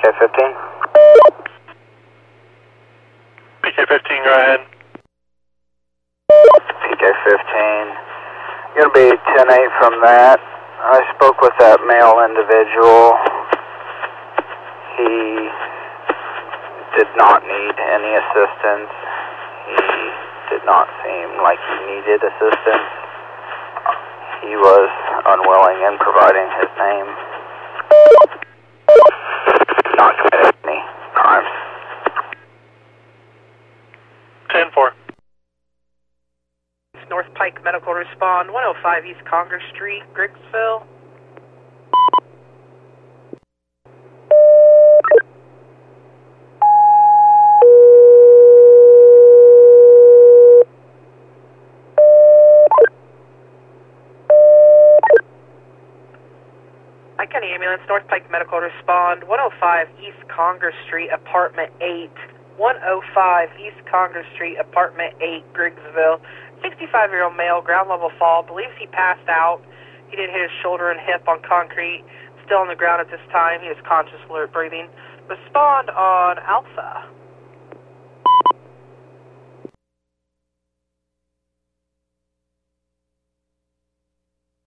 PK-15. PK-15, go ahead. PK-15. Going to be 10-8 from that. I spoke with that male individual. He did not need any assistance. He did not seem like he needed assistance. He was unwilling in providing his name. Not committed any crimes. 10-4. North Pike Medical Respond, 105 East Congress Street, Griggsville. Pike County Ambulance, North Pike Medical Respond, 105 East Congress Street, Apartment 8. 105 East Congress Street, Apartment 8, Griggsville. 65-year-old male, ground level fall, believes he passed out. He did hit his shoulder and hip on concrete. Still on the ground at this time. He is conscious, alert, breathing. Respond on Alpha.